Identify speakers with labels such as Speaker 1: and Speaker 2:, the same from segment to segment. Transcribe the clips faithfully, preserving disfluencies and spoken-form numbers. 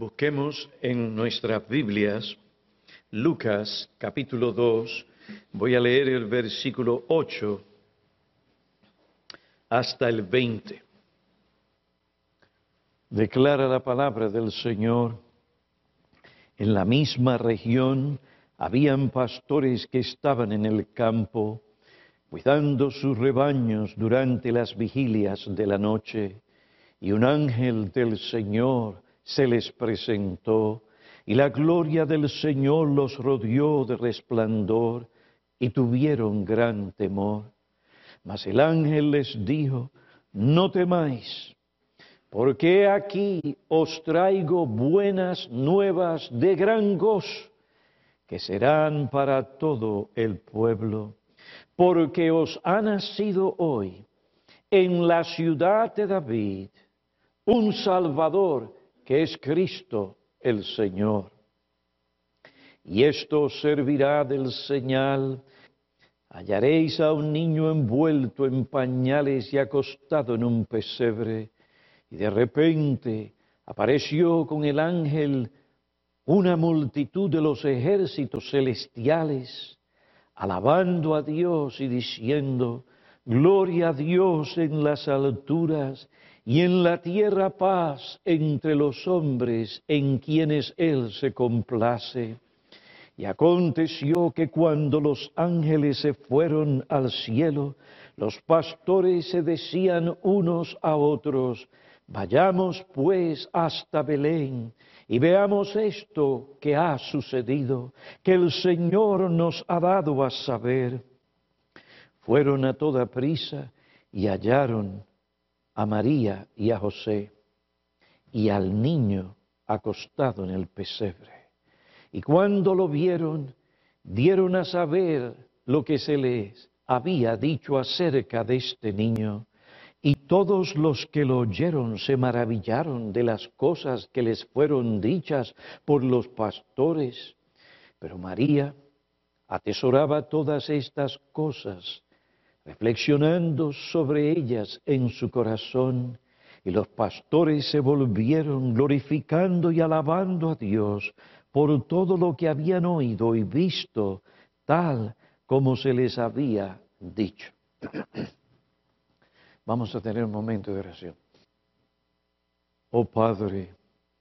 Speaker 1: Busquemos en nuestras Biblias Lucas capítulo dos, voy a leer el versículo ocho hasta el veinte. Declara la palabra del Señor: en la misma región habían pastores que estaban en el campo, cuidando sus rebaños durante las vigilias de la noche, y un ángel del Señor se les presentó, y la gloria del Señor los rodeó de resplandor, y tuvieron gran temor. Mas el ángel les dijo: no temáis, porque aquí os traigo buenas nuevas de gran gozo, que serán para todo el pueblo, porque os ha nacido hoy en la ciudad de David un Salvador, que es Cristo el Señor. Y esto servirá del señal: hallaréis a un niño envuelto en pañales y acostado en un pesebre. Y de repente apareció con el ángel una multitud de los ejércitos celestiales, alabando a Dios y diciendo: gloria a Dios en las alturas, y en la tierra paz entre los hombres en quienes Él se complace. Y aconteció que cuando los ángeles se fueron al cielo, los pastores se decían unos a otros: vayamos pues hasta Belén y veamos esto que ha sucedido, que el Señor nos ha dado a saber. Fueron a toda prisa y hallaron a María y a José y al niño acostado en el pesebre. Y cuando lo vieron, dieron a saber lo que se les había dicho acerca de este niño. Y todos los que lo oyeron se maravillaron de las cosas que les fueron dichas por los pastores. Pero María atesoraba todas estas cosas, reflexionando sobre ellas en su corazón. Y los pastores se volvieron glorificando y alabando a Dios por todo lo que habían oído y visto, tal como se les había dicho. Vamos a tener un momento de oración. Oh Padre,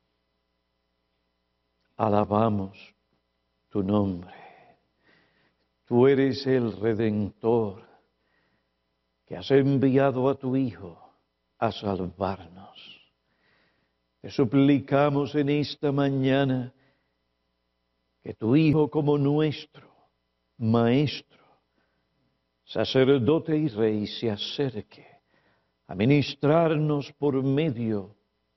Speaker 1: alabamos tu nombre. Tú eres el Redentor, que has enviado a tu Hijo a salvarnos. Te suplicamos en esta mañana que tu Hijo, como nuestro Maestro, sacerdote y Rey, se acerque a ministrarnos por medio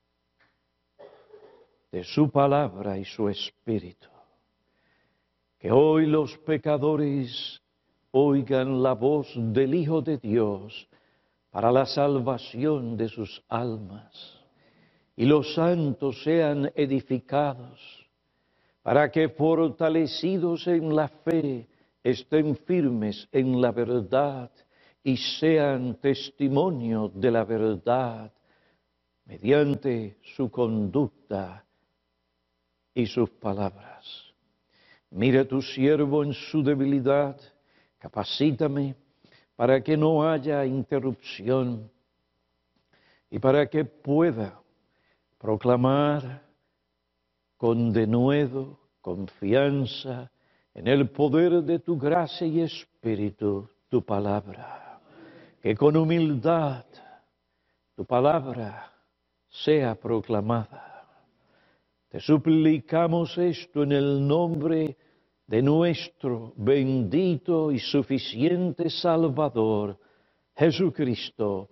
Speaker 1: de su palabra y su Espíritu. Que hoy los pecadores oigan la voz del Hijo de Dios para la salvación de sus almas, y los santos sean edificados, para que fortalecidos en la fe estén firmes en la verdad y sean testimonio de la verdad mediante su conducta y sus palabras. Mira a tu siervo en su debilidad, capacítame para que no haya interrupción y para que pueda proclamar con denuedo, confianza, en el poder de tu gracia y espíritu, tu palabra. Que con humildad tu palabra sea proclamada. Te suplicamos esto en el nombre de nuestro bendito y suficiente Salvador, Jesucristo.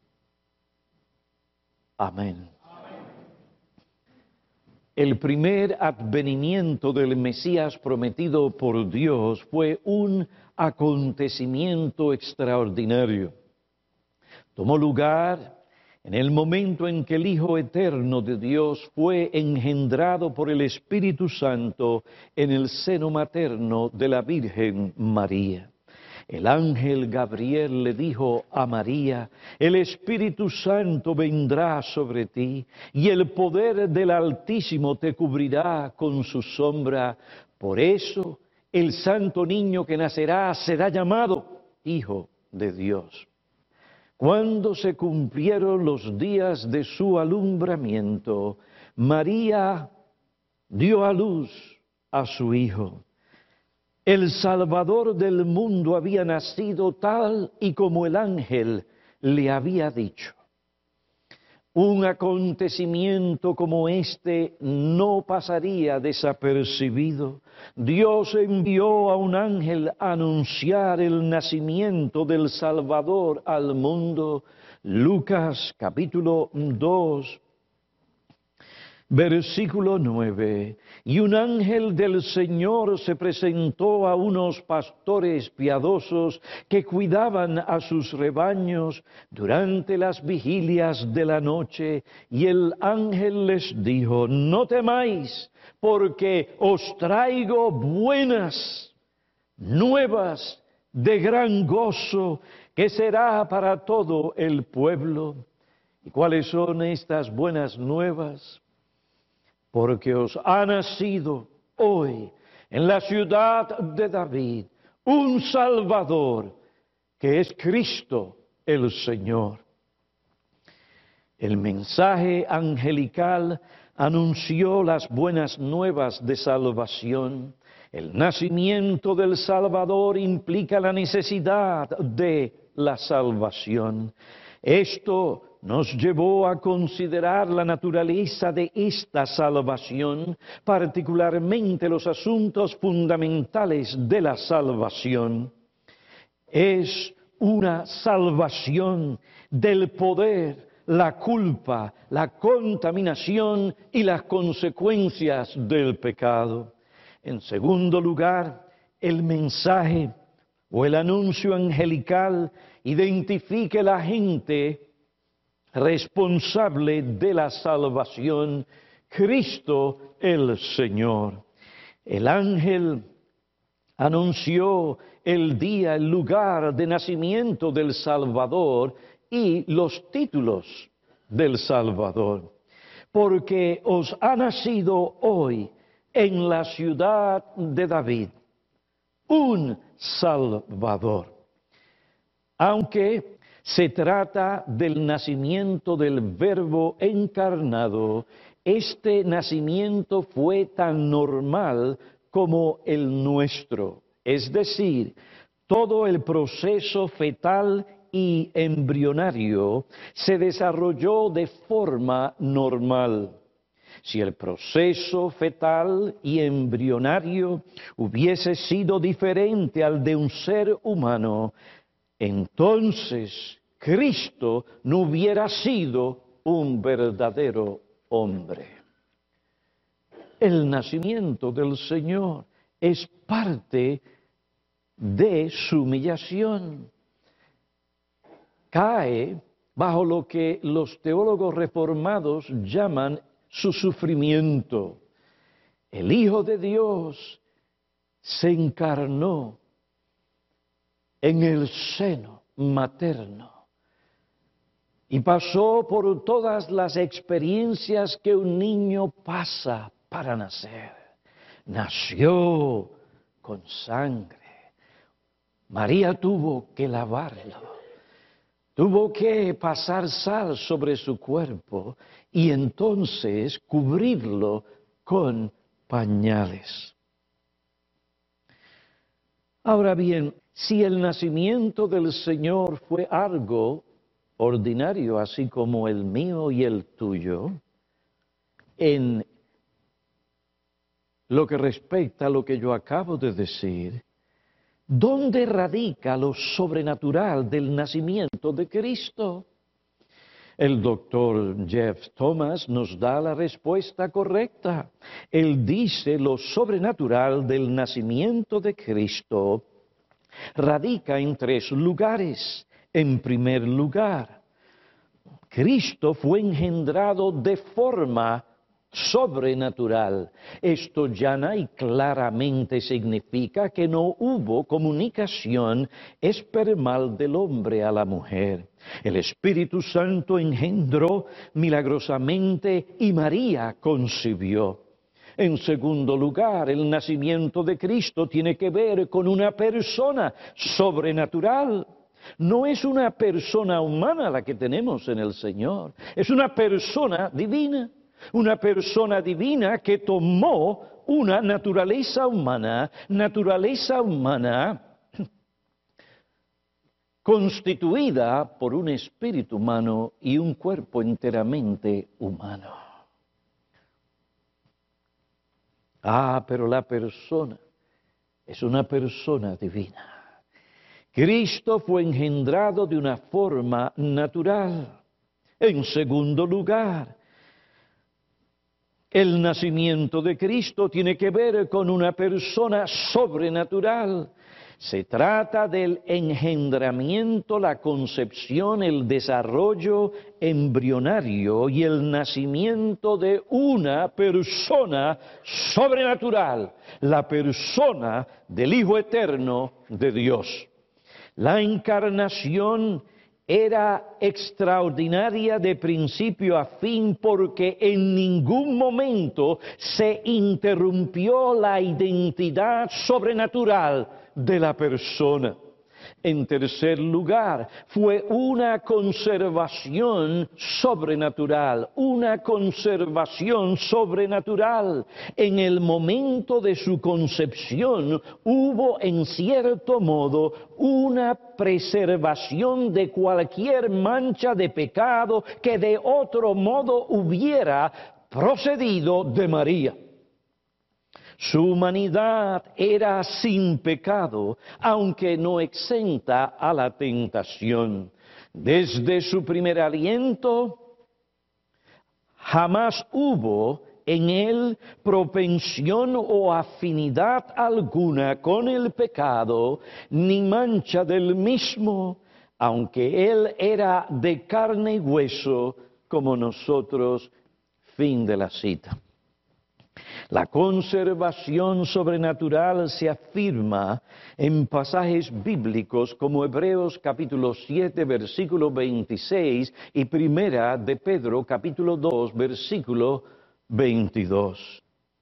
Speaker 1: Amén. El primer advenimiento del Mesías prometido por Dios fue un acontecimiento extraordinario. Tomó lugar en el momento en que el Hijo Eterno de Dios fue engendrado por el Espíritu Santo en el seno materno de la Virgen María. el ángel Gabriel le dijo a María: el Espíritu Santo vendrá sobre ti, y el poder del Altísimo te cubrirá con su sombra. Por eso, el santo niño que nacerá será llamado Hijo de Dios. Cuando se cumplieron los días de su alumbramiento, María dio a luz a su hijo. El Salvador del mundo había nacido tal y como el ángel le había dicho. Un acontecimiento como este no pasaría desapercibido. Dios envió a un ángel a anunciar el nacimiento del Salvador al mundo. Lucas capítulo dos, versículo nueve. Y un ángel del Señor se presentó a unos pastores piadosos que cuidaban a sus rebaños durante las vigilias de la noche. Y el ángel les dijo: no temáis, porque os traigo buenas nuevas de gran gozo, que será para todo el pueblo. ¿Y cuáles son estas buenas nuevas? Porque os ha nacido hoy en la ciudad de David un Salvador, que es Cristo el Señor. El mensaje angelical anunció las buenas nuevas de salvación. El nacimiento del Salvador implica la necesidad de la salvación. Esto nos llevó a considerar la naturaleza de esta salvación, particularmente los asuntos fundamentales de la salvación. Es una salvación del poder, la culpa, la contaminación y las consecuencias del pecado. En segundo lugar, el mensaje o el anuncio angelical identifica a la gente responsable de la salvación, Cristo el Señor. El ángel anunció el día, el lugar de nacimiento del Salvador y los títulos del Salvador. Porque os ha nacido hoy en la ciudad de David un Salvador. Aunque se trata del nacimiento del Verbo encarnado, este nacimiento fue tan normal como el nuestro. Es decir, todo el proceso fetal y embrionario se desarrolló de forma normal. Si el proceso fetal y embrionario hubiese sido diferente al de un ser humano, entonces Cristo no hubiera sido un verdadero hombre. El nacimiento del Señor es parte de su humillación. Cae bajo lo que los teólogos reformados llaman su sufrimiento. El Hijo de Dios se encarnó en el seno materno y pasó por todas las experiencias que un niño pasa para nacer. Nació con sangre. María tuvo que lavarlo. Tuvo que pasar sal sobre su cuerpo y entonces cubrirlo con pañales. Ahora bien, si el nacimiento del Señor fue algo ordinario, así como el mío y el tuyo, en lo que respecta a lo que yo acabo de decir, ¿dónde radica lo sobrenatural del nacimiento de Cristo? El doctor Jeff Thomas nos da la respuesta correcta. Él dice: lo sobrenatural del nacimiento de Cristo radica en tres lugares. En primer lugar, Cristo fue engendrado de forma sobrenatural. Esto llana y claramente significa que no hubo comunicación espermal del hombre a la mujer. El Espíritu Santo engendró milagrosamente y María concibió. En segundo lugar, el nacimiento de Cristo tiene que ver con una persona sobrenatural. No es una persona humana la que tenemos en el Señor, es una persona divina. Una persona divina que tomó una naturaleza humana, naturaleza humana constituida por un espíritu humano y un cuerpo enteramente humano. Ah, pero la persona es una persona divina. Cristo fue engendrado de una forma natural. En segundo lugar, el nacimiento de Cristo tiene que ver con una persona sobrenatural. Se trata del engendramiento, la concepción, el desarrollo embrionario y el nacimiento de una persona sobrenatural, la persona del Hijo Eterno de Dios. La encarnación era extraordinaria de principio a fin porque en ningún momento se interrumpió la identidad sobrenatural de la persona. En tercer lugar, fue una conservación sobrenatural, una conservación sobrenatural. En el momento de su concepción hubo en cierto modo una preservación de cualquier mancha de pecado que de otro modo hubiera procedido de María. Su humanidad era sin pecado, aunque no exenta a la tentación. Desde su primer aliento, jamás hubo en él propensión o afinidad alguna con el pecado, ni mancha del mismo, aunque él era de carne y hueso como nosotros. Fin de la cita. La conservación sobrenatural se afirma en pasajes bíblicos como Hebreos capítulo siete, versículo veintiséis y Primera de Pedro capítulo dos, versículo veintidós.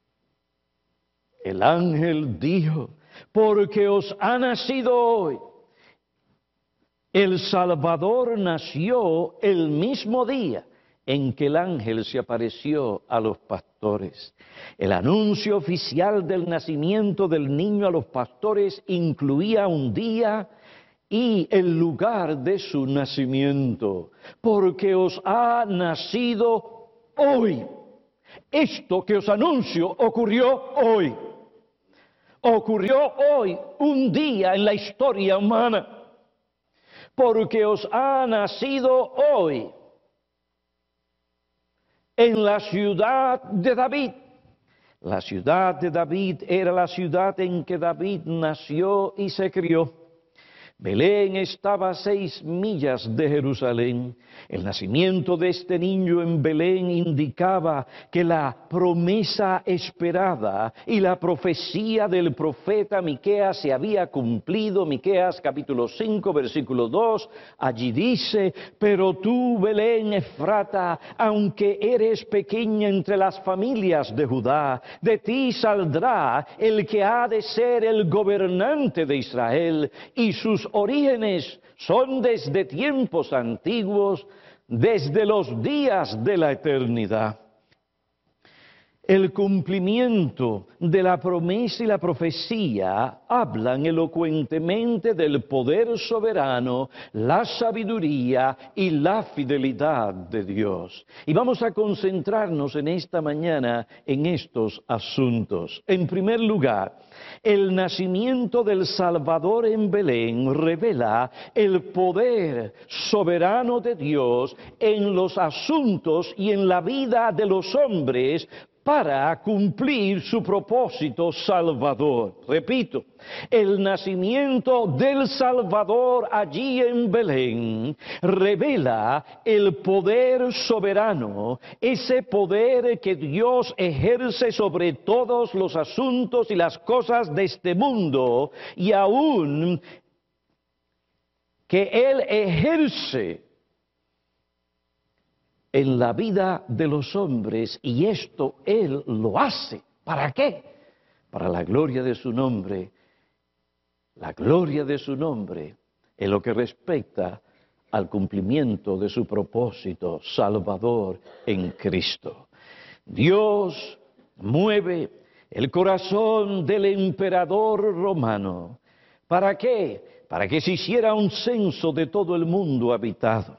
Speaker 1: El ángel dijo, porque os ha nacido hoy el Salvador, nació el mismo día en que el ángel se apareció a los pastores. El anuncio oficial del nacimiento del niño a los pastores incluía un día y el lugar de su nacimiento, porque os ha nacido hoy. Esto que os anuncio ocurrió hoy. Ocurrió hoy, un día en la historia humana, porque os ha nacido hoy en la ciudad de David. La ciudad de David era la ciudad en que David nació y se crió. Belén estaba a seis millas de Jerusalén. El nacimiento de este niño en Belén indicaba que la promesa esperada y la profecía del profeta Miqueas se había cumplido. Miqueas capítulo cinco, versículo dos, allí dice, pero tú, Belén Efrata, aunque eres pequeña entre las familias de Judá, de ti saldrá el que ha de ser el gobernante de Israel, y sus orígenes son desde tiempos antiguos, desde los días de la eternidad. El cumplimiento de la promesa y la profecía hablan elocuentemente del poder soberano, la sabiduría y la fidelidad de Dios. Y vamos a concentrarnos en esta mañana en estos asuntos. En primer lugar, el nacimiento del Salvador en Belén revela el poder soberano de Dios en los asuntos y en la vida de los hombres para cumplir su propósito salvador. Repito, el nacimiento del Salvador allí en Belén revela el poder soberano, ese poder que Dios ejerce sobre todos los asuntos y las cosas de este mundo, y aún que Él ejerce en la vida de los hombres, y esto Él lo hace. ¿Para qué? Para la gloria de su nombre. La gloria de su nombre en lo que respecta al cumplimiento de su propósito salvador en Cristo. Dios mueve el corazón del emperador romano. ¿Para qué? Para que se hiciera un censo de todo el mundo habitado.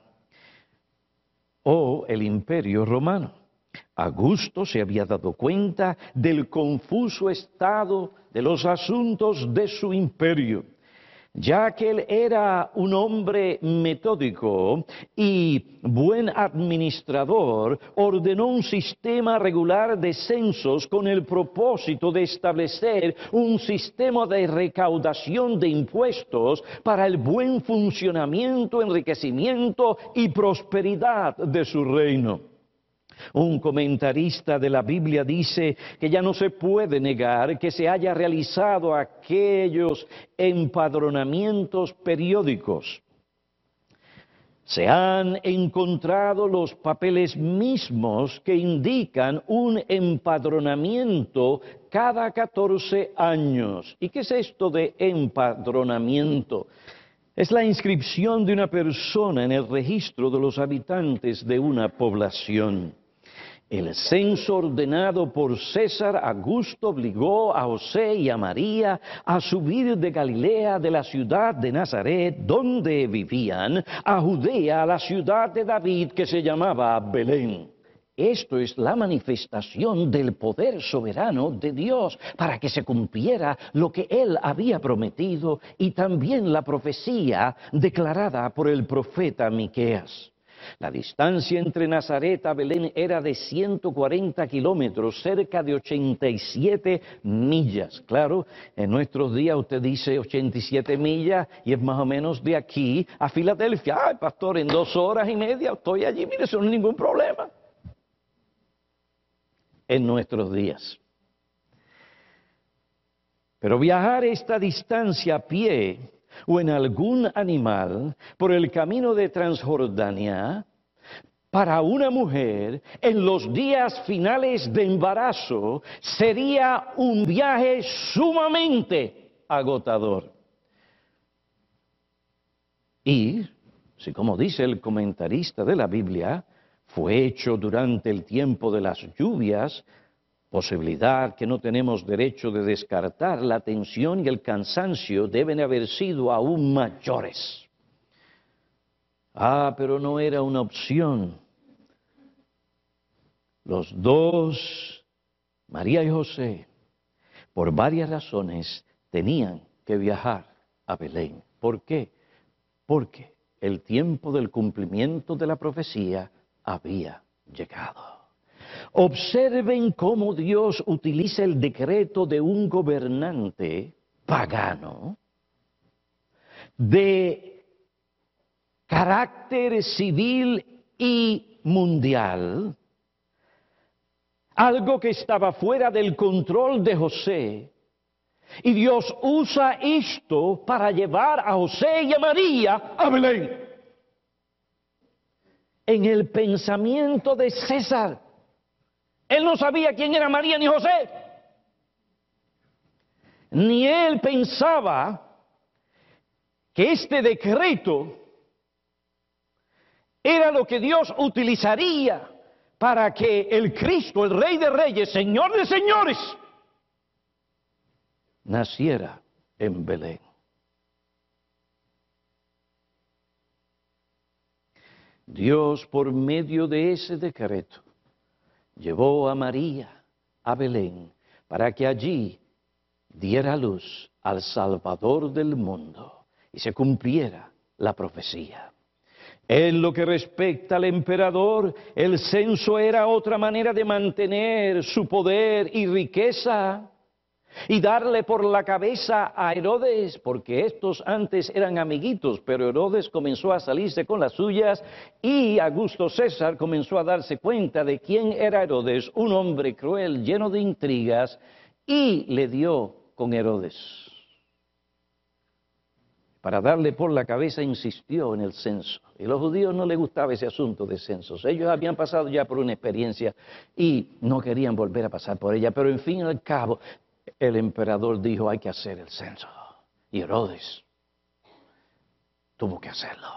Speaker 1: O el imperio romano. Augusto se había dado cuenta del confuso estado de los asuntos de su imperio, ya que él era un hombre metódico y buen administrador. Ordenó un sistema regular de censos con el propósito de establecer un sistema de recaudación de impuestos para el buen funcionamiento, enriquecimiento y prosperidad de su reino. Un comentarista de la Biblia dice que ya no se puede negar que se haya realizado aquellos empadronamientos periódicos. Se han encontrado los papeles mismos que indican un empadronamiento cada catorce años. ¿Y qué es esto de empadronamiento? Es la inscripción de una persona en el registro de los habitantes de una población. El censo ordenado por César Augusto obligó a José y a María a subir de Galilea, de la ciudad de Nazaret, donde vivían, a Judea, a la ciudad de David, que se llamaba Belén. Esto es la manifestación del poder soberano de Dios para que se cumpliera lo que Él había prometido, y también la profecía declarada por el profeta Miqueas. La distancia entre Nazaret a Belén era de ciento cuarenta kilómetros, cerca de ochenta y siete millas. Claro, en nuestros días usted dice ochenta y siete millas y es más o menos de aquí a Filadelfia. Ay, pastor, en dos horas y media estoy allí, mire, eso no es ningún problema. En nuestros días. Pero viajar esta distancia a pie o en algún animal por el camino de Transjordania, para una mujer en los días finales de embarazo, sería un viaje sumamente agotador. Y, si como dice el comentarista de la Biblia, fue hecho durante el tiempo de las lluvias, posibilidad que no tenemos derecho de descartar, la tensión y el cansancio deben haber sido aún mayores. Ah, pero no era una opción. Los dos, María y José, por varias razones, tenían que viajar a Belén. ¿Por qué? Porque el tiempo del cumplimiento de la profecía había llegado. Observen cómo Dios utiliza el decreto de un gobernante pagano de carácter civil y mundial, algo que estaba fuera del control de José, y Dios usa esto para llevar a José y a María a Belén. En el pensamiento de César, él no sabía quién era María ni José. Ni él pensaba que este decreto era lo que Dios utilizaría para que el Cristo, el Rey de Reyes, Señor de Señores, naciera en Belén. Dios, por medio de ese decreto, llevó a María a Belén para que allí diera luz al Salvador del mundo y se cumpliera la profecía. En lo que respecta al emperador, el censo era otra manera de mantener su poder y riqueza y darle por la cabeza a Herodes, porque estos antes eran amiguitos, pero Herodes comenzó a salirse con las suyas y Augusto César comenzó a darse cuenta de quién era Herodes, un hombre cruel, lleno de intrigas, y le dio con Herodes. Para darle por la cabeza insistió en el censo. Y a los judíos no les gustaba ese asunto de censos. Ellos habían pasado ya por una experiencia y no querían volver a pasar por ella. Pero en fin y al cabo, el emperador dijo, hay que hacer el censo. Y Herodes tuvo que hacerlo.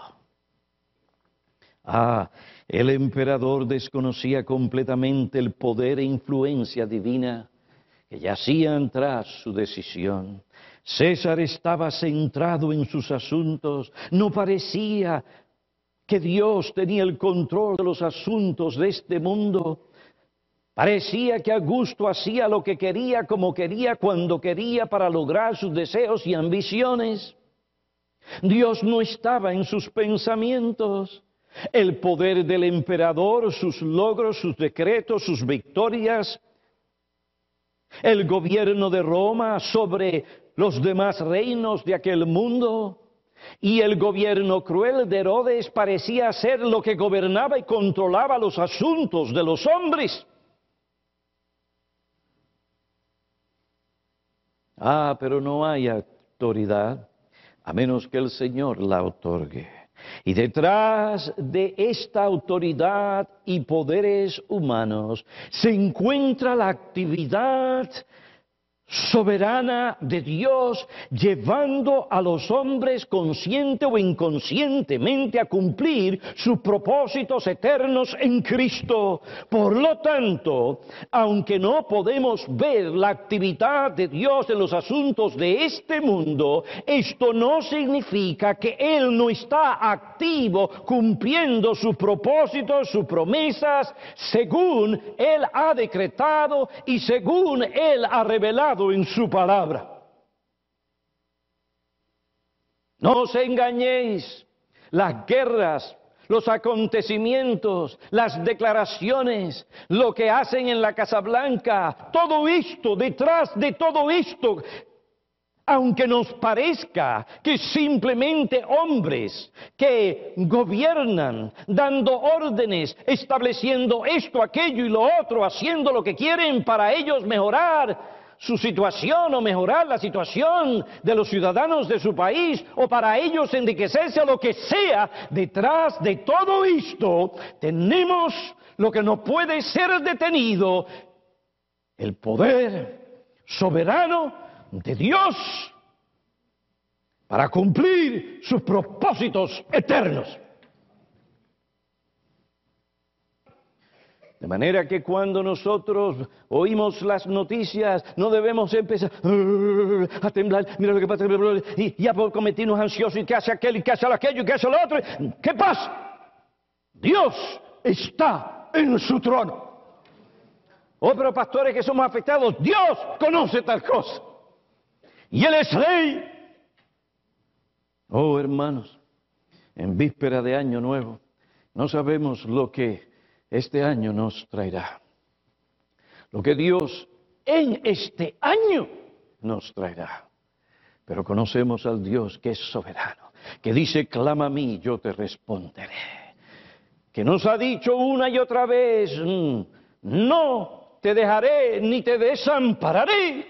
Speaker 1: Ah, el emperador desconocía completamente el poder e influencia divina que yacían tras su decisión. César estaba centrado en sus asuntos, no parecía que Dios tenía el control de los asuntos de este mundo. Parecía que Augusto hacía lo que quería, como quería, cuando quería, para lograr sus deseos y ambiciones. Dios no estaba en sus pensamientos. El poder del emperador, sus logros, sus decretos, sus victorias, el gobierno de Roma sobre los demás reinos de aquel mundo y el gobierno cruel de Herodes parecía ser lo que gobernaba y controlaba los asuntos de los hombres. Ah, pero no hay autoridad a menos que el Señor la otorgue. Y detrás de esta autoridad y poderes humanos se encuentra la actividad soberana de Dios, llevando a los hombres consciente o inconscientemente a cumplir sus propósitos eternos en Cristo. Por lo tanto, aunque no podemos ver la actividad de Dios en los asuntos de este mundo, esto no significa que Él no está activo cumpliendo sus propósitos, sus promesas, según Él ha decretado y según Él ha revelado en su palabra. No os engañéis, las guerras, los acontecimientos, las declaraciones, lo que hacen en la Casa Blanca, todo esto, detrás de todo esto, aunque nos parezca que simplemente hombres que gobiernan, dando órdenes, estableciendo esto, aquello y lo otro, haciendo lo que quieren para ellos mejorar su situación o mejorar la situación de los ciudadanos de su país o para ellos enriquecerse o lo que sea, detrás de todo esto tenemos lo que no puede ser detenido, el poder soberano de Dios para cumplir sus propósitos eternos. De manera que cuando nosotros oímos las noticias, no debemos empezar a temblar. Mira lo que pasa, y ya por cometernos ansiosos, y que hace aquel, y que hace aquello, y que hace lo otro. ¿Qué pasa? Dios está en su trono. Oh, pero pastores que somos afectados, Dios conoce tal cosa. Y Él es rey. Oh, hermanos, en víspera de Año Nuevo, no sabemos lo que este año nos traerá. Lo que Dios en este año nos traerá. Pero conocemos al Dios que es soberano, que dice, clama a mí, yo te responderé. Que nos ha dicho una y otra vez, no te dejaré ni te desampararé.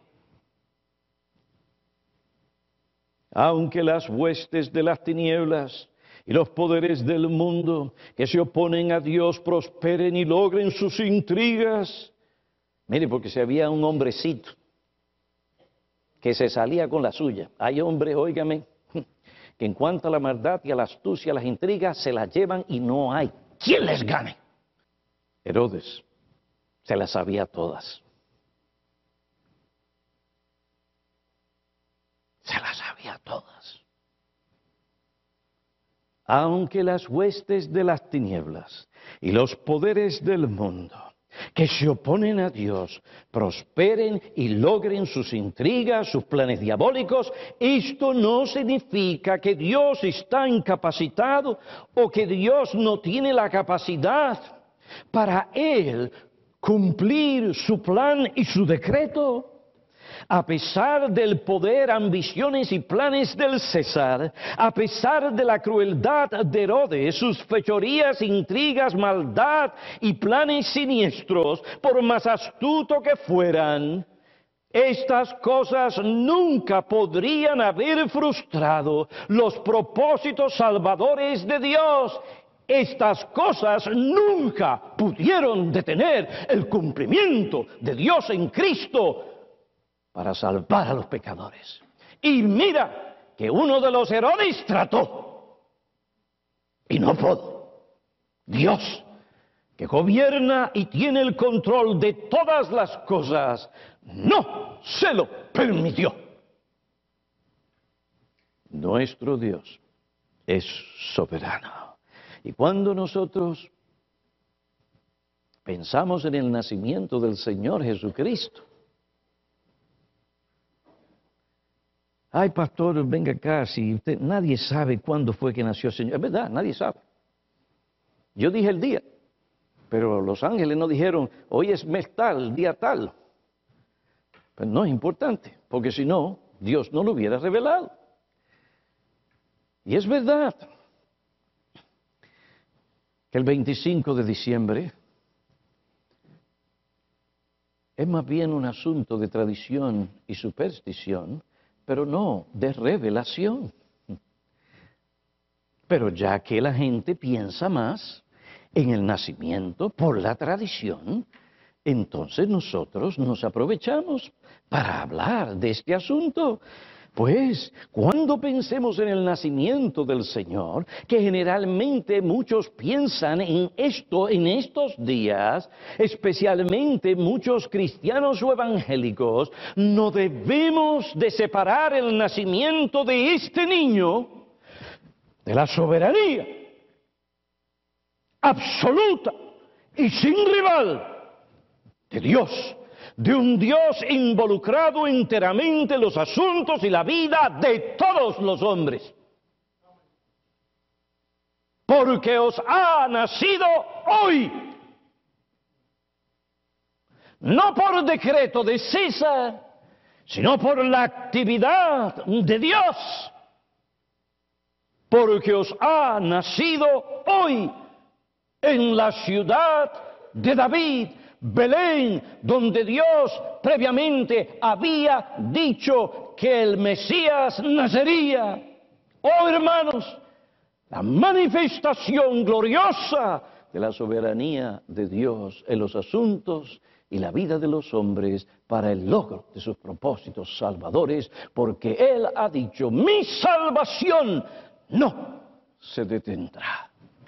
Speaker 1: Aunque las huestes de las tinieblas y los poderes del mundo que se oponen a Dios prosperen y logren sus intrigas. Mire, porque si había un hombrecito que se salía con la suya. Hay hombres, óigame, que en cuanto a la maldad y a la astucia, a las intrigas, se las llevan y no hay quien les gane. Herodes se las sabía todas. Se las sabía todas. Aunque las huestes de las tinieblas y los poderes del mundo que se oponen a Dios prosperen y logren sus intrigas, sus planes diabólicos, esto no significa que Dios está incapacitado o que Dios no tiene la capacidad para Él cumplir su plan y su decreto. A pesar del poder, ambiciones y planes del César, a pesar de la crueldad de Herodes, sus fechorías, intrigas, maldad y planes siniestros, por más astuto que fueran, estas cosas nunca podrían haber frustrado los propósitos salvadores de Dios. Estas cosas nunca pudieron detener el cumplimiento de Dios en Cristo para salvar a los pecadores. Y mira que uno de los Herodes trató y no pudo. Dios, que gobierna y tiene el control de todas las cosas, no se lo permitió. Nuestro Dios es soberano. Y cuando nosotros pensamos en el nacimiento del Señor Jesucristo, ay, pastor, venga acá, si usted, nadie sabe cuándo fue que nació el Señor. Es verdad, nadie sabe. Yo dije el día, pero los ángeles no dijeron, hoy es mes tal, día tal. Pues no es importante, porque si no, Dios no lo hubiera revelado. Y es verdad que el veinticinco de diciembre es más bien un asunto de tradición y superstición, pero no de revelación. Pero ya que la gente piensa más en el nacimiento por la tradición, entonces nosotros nos aprovechamos para hablar de este asunto. Pues, cuando pensemos en el nacimiento del Señor, que generalmente muchos piensan en esto en estos días, especialmente muchos cristianos o evangélicos, no debemos de separar el nacimiento de este niño de la soberanía absoluta y sin rival de Dios. De un Dios involucrado enteramente en los asuntos y la vida de todos los hombres. Porque os ha nacido hoy, no por decreto de César, sino por la actividad de Dios. Porque os ha nacido hoy en la ciudad de David, Belén, donde Dios previamente había dicho que el Mesías nacería. Oh, hermanos, la manifestación gloriosa de la soberanía de Dios en los asuntos y la vida de los hombres para el logro de sus propósitos salvadores, porque Él ha dicho, mi salvación no se detendrá.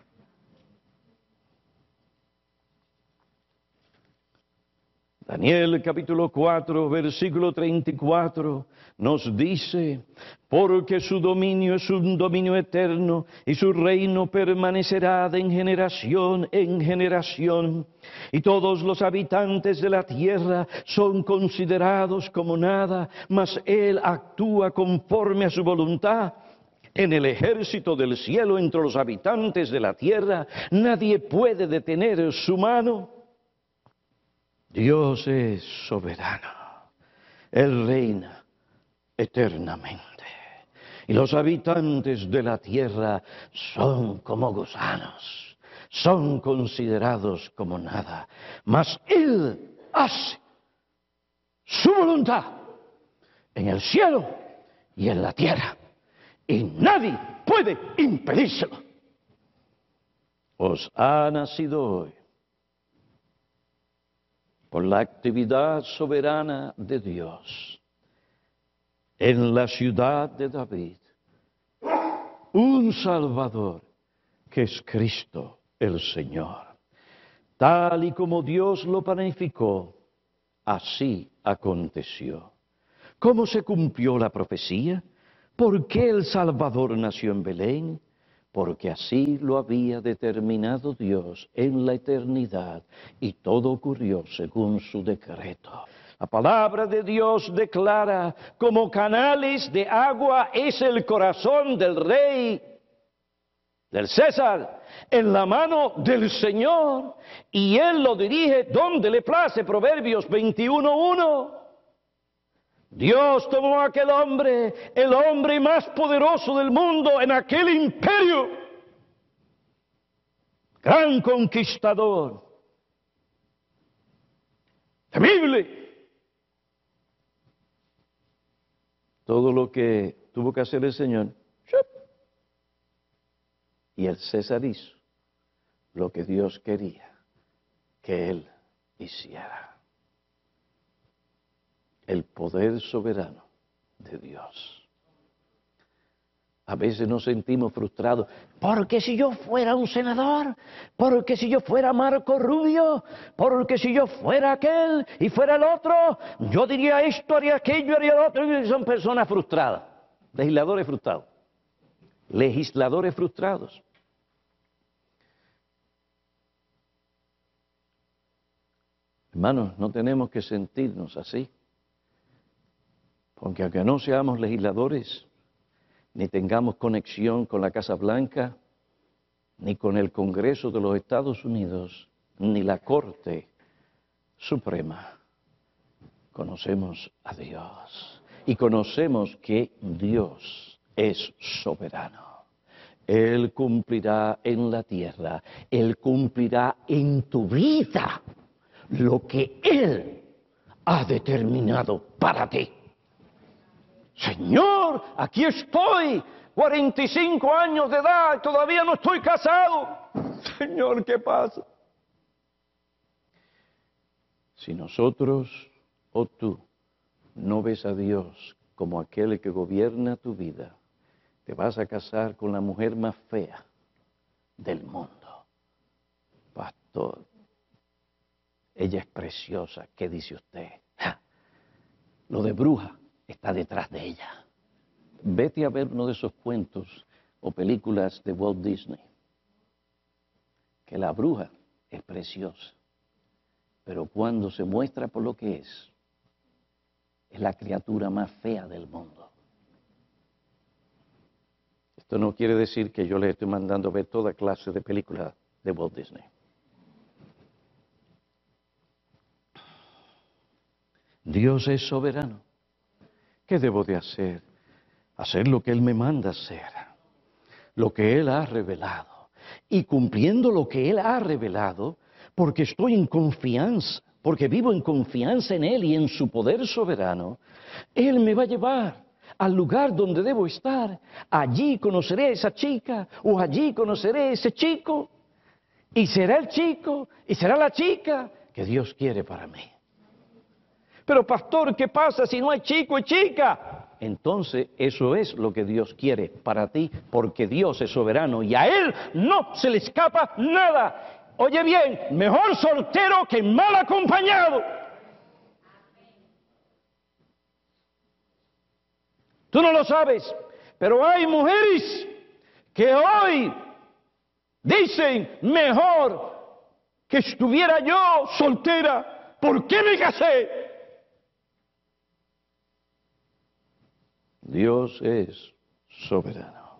Speaker 1: Daniel capítulo cuatro, versículo treinta y cuatro, nos dice, porque su dominio es un dominio eterno y su reino permanecerá de generación en generación. Y todos los habitantes de la tierra son considerados como nada, mas Él actúa conforme a su voluntad. En el ejército del cielo, entre los habitantes de la tierra, nadie puede detener su mano. Dios es soberano, Él reina eternamente, y los habitantes de la tierra son como gusanos, son considerados como nada, mas Él hace su voluntad en el cielo y en la tierra, y nadie puede impedírselo. Os ha nacido hoy, por la actividad soberana de Dios, en la ciudad de David, un Salvador que es Cristo el Señor. Tal y como Dios lo planificó, así aconteció. ¿Cómo se cumplió la profecía? ¿Por qué el Salvador nació en Belén? porque así lo había determinado Dios en la eternidad, y todo ocurrió según su decreto. La palabra de Dios declara, como canales de agua es el corazón del rey, del César, en la mano del Señor, y Él lo dirige donde le place. Proverbios veintiuno uno. Dios tomó a aquel hombre, el hombre más poderoso del mundo en aquel imperio, gran conquistador, temible. Todo lo que tuvo que hacer el Señor, y el César hizo lo que Dios quería que él hiciera. El poder soberano de Dios. A veces nos sentimos frustrados, porque si yo fuera un senador, porque si yo fuera Marco Rubio, porque si yo fuera aquel y fuera el otro, yo diría esto, haría aquello, haría lo otro. Y son personas frustradas, legisladores frustrados, legisladores frustrados. Hermanos, no tenemos que sentirnos así. Porque aunque no seamos legisladores, ni tengamos conexión con la Casa Blanca, ni con el Congreso de los Estados Unidos, ni la Corte Suprema, conocemos a Dios. Y conocemos que Dios es soberano. Él cumplirá en la tierra, Él cumplirá en tu vida lo que Él ha determinado para ti. Señor, aquí estoy, cuarenta y cinco años de edad, todavía no estoy casado. Señor, ¿qué pasa? Si nosotros o tú no ves a Dios como aquel que gobierna tu vida, te vas a casar con la mujer más fea del mundo. Pastor, ella es preciosa, ¿qué dice usted? ¡Ja! Lo de bruja está detrás de ella. Vete a ver uno de esos cuentos o películas de Walt Disney, que la bruja es preciosa, pero cuando se muestra por lo que es, es la criatura más fea del mundo. Esto no quiere decir que yo les estoy mandando a ver toda clase de películas de Walt Disney. Dios es soberano. ¿Qué debo de hacer? Hacer lo que Él me manda hacer, lo que Él ha revelado. Y cumpliendo lo que Él ha revelado, porque estoy en confianza, porque vivo en confianza en Él y en su poder soberano, Él me va a llevar al lugar donde debo estar. Allí conoceré a esa chica, o allí conoceré a ese chico, y será el chico, y será la chica que Dios quiere para mí. Pero pastor, ¿qué pasa si no hay chico y chica? Entonces eso es lo que Dios quiere para ti, porque Dios es soberano y a Él no se le escapa nada. Oye bien, mejor soltero que mal acompañado. Tú no lo sabes, pero hay mujeres que hoy dicen, mejor que estuviera yo soltera, ¿por qué me casé? Dios es soberano.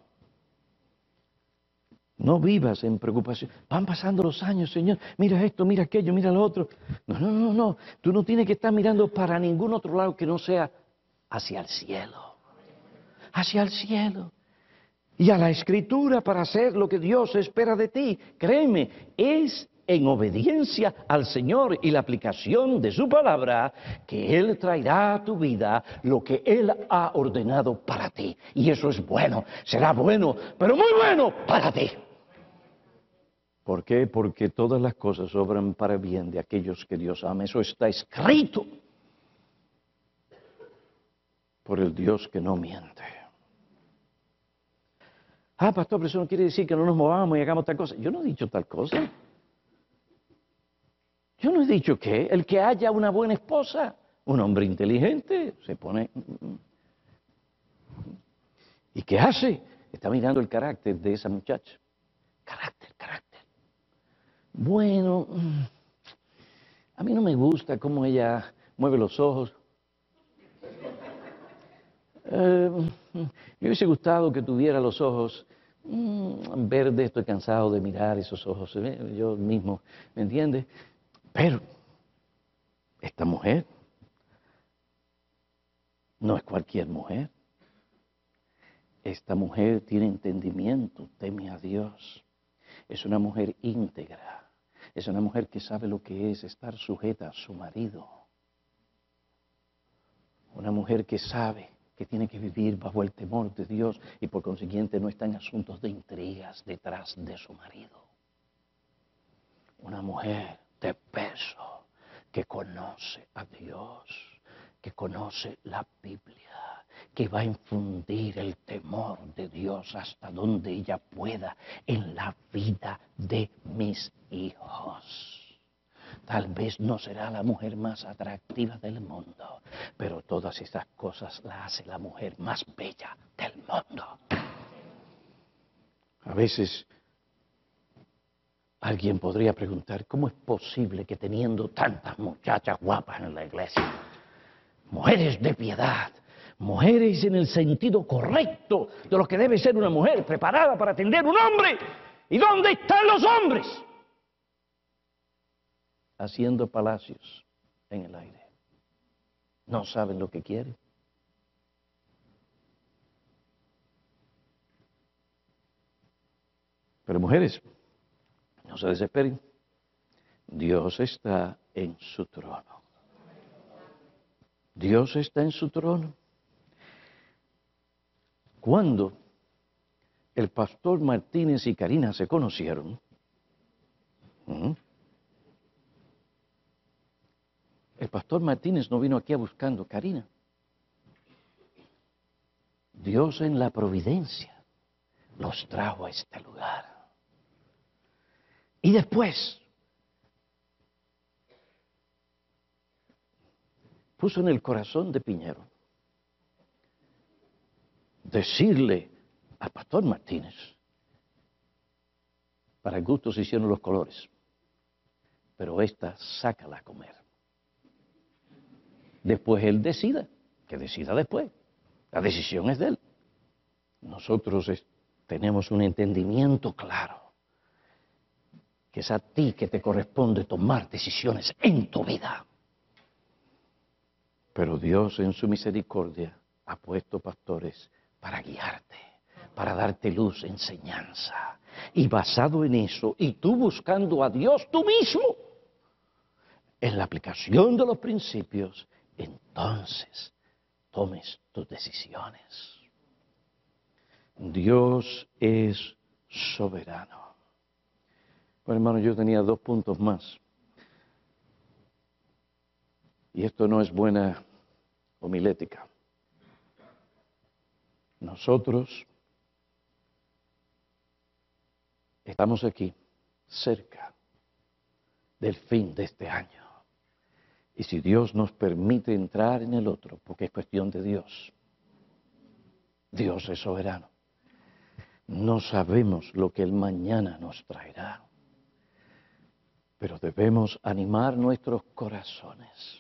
Speaker 1: No vivas en preocupación. Van pasando los años, Señor. Mira esto, mira aquello, mira lo otro. No, no, no, no. Tú no tienes que estar mirando para ningún otro lado que no sea hacia el cielo. Hacia el cielo. Y a la Escritura para hacer lo que Dios espera de ti. Créeme, es en obediencia al Señor y la aplicación de su palabra, que Él traerá a tu vida lo que Él ha ordenado para ti. Y eso es bueno, será bueno, pero muy bueno para ti. ¿Por qué? Porque todas las cosas obran para bien de aquellos que Dios ama. Eso está escrito por el Dios que no miente. Ah, pastor, pero eso no quiere decir que no nos movamos y hagamos tal cosa. Yo no he dicho tal cosa. Yo no he dicho que el que haya una buena esposa, un hombre inteligente, se pone... ¿Y qué hace? Está mirando el carácter de esa muchacha. Carácter, carácter. Bueno, a mí no me gusta cómo ella mueve los ojos. Eh, me hubiese gustado que tuviera los ojos mm, verdes. Estoy cansado de mirar esos ojos, ¿eh? Yo mismo, ¿me entiendes? Pero esta mujer no es cualquier mujer. Esta mujer tiene entendimiento, teme a Dios. Es una mujer íntegra. Es una mujer que sabe lo que es estar sujeta a su marido. Una mujer que sabe que tiene que vivir bajo el temor de Dios y por consiguiente no está en asuntos de intrigas detrás de su marido. Una mujer de peso que conoce a Dios, que conoce la Biblia, que va a infundir el temor de Dios hasta donde ella pueda en la vida de mis hijos. Tal vez no será la mujer más atractiva del mundo, pero todas estas cosas la hace la mujer más bella del mundo. A veces alguien podría preguntar, ¿cómo es posible que teniendo tantas muchachas guapas en la iglesia, mujeres de piedad, mujeres en el sentido correcto de lo que debe ser una mujer preparada para atender a un hombre, ¿y dónde están los hombres? Haciendo palacios en el aire. No saben lo que quieren. Pero mujeres, no se desesperen. Dios está en su trono. Dios está en su trono. Cuando el pastor Martínez y Karina se conocieron, ¿eh? El pastor Martínez no vino aquí a buscando Karina. Dios en la providencia los trajo a este lugar. Y después puso en el corazón de Piñero decirle al pastor Martínez, para el gusto se hicieron los colores, pero esta sácala a comer. Después él decida, que decida después. La decisión es de él. Nosotros es, tenemos un entendimiento claro, que es a ti que te corresponde tomar decisiones en tu vida. Pero Dios en su misericordia ha puesto pastores para guiarte, para darte luz, enseñanza. Y basado en eso, y tú buscando a Dios tú mismo, en la aplicación de los principios, entonces tomes tus decisiones. Dios es soberano. Bueno, hermano, yo tenía dos puntos más. Y esto no es buena homilética. Nosotros estamos aquí, cerca del fin de este año. Y si Dios nos permite entrar en el otro, porque es cuestión de Dios, Dios es soberano. No sabemos lo que el mañana nos traerá, pero debemos animar nuestros corazones.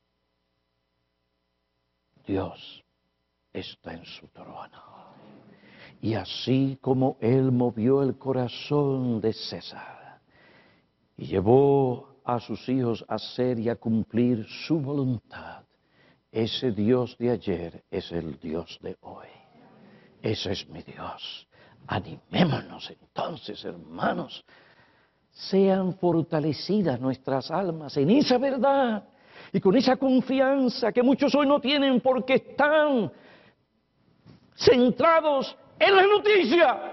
Speaker 1: Dios está en su trono. Y así como Él movió el corazón de César y llevó a sus hijos a hacer y a cumplir su voluntad, ese Dios de ayer es el Dios de hoy. Ese es mi Dios. Animémonos entonces, hermanos. Sean fortalecidas nuestras almas en esa verdad y con esa confianza que muchos hoy no tienen porque están centrados en la noticia.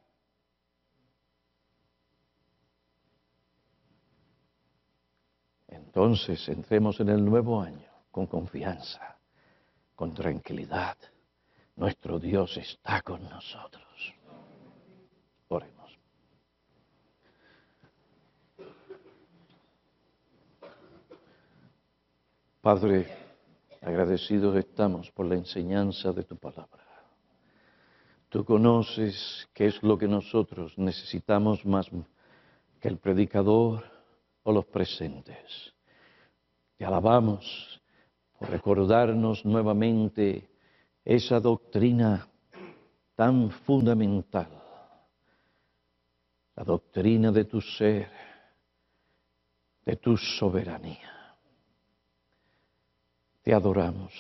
Speaker 1: Entonces entremos en el nuevo año con confianza, con tranquilidad. Nuestro Dios está con nosotros. Oremos. Padre, agradecidos estamos por la enseñanza de tu palabra. Tú conoces qué es lo que nosotros necesitamos más que el predicador o los presentes. Te alabamos por recordarnos nuevamente esa doctrina tan fundamental, la doctrina de tu ser, de tu soberanía. Te adoramos,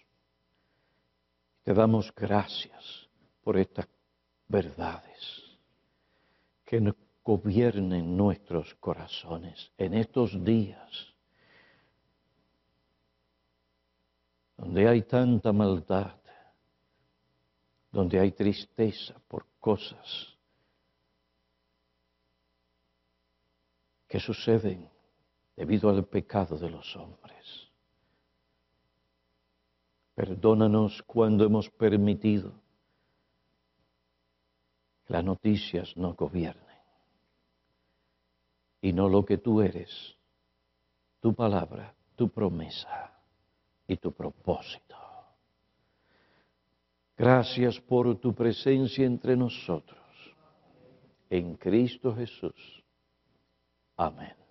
Speaker 1: te damos gracias por estas verdades que nos gobiernen nuestros corazones en estos días donde hay tanta maldad, donde hay tristeza por cosas que suceden debido al pecado de los hombres. Perdónanos cuando hemos permitido que las noticias nos gobiernen y no lo que tú eres, tu palabra, tu promesa y tu propósito. Gracias por tu presencia entre nosotros. En Cristo Jesús. Amén.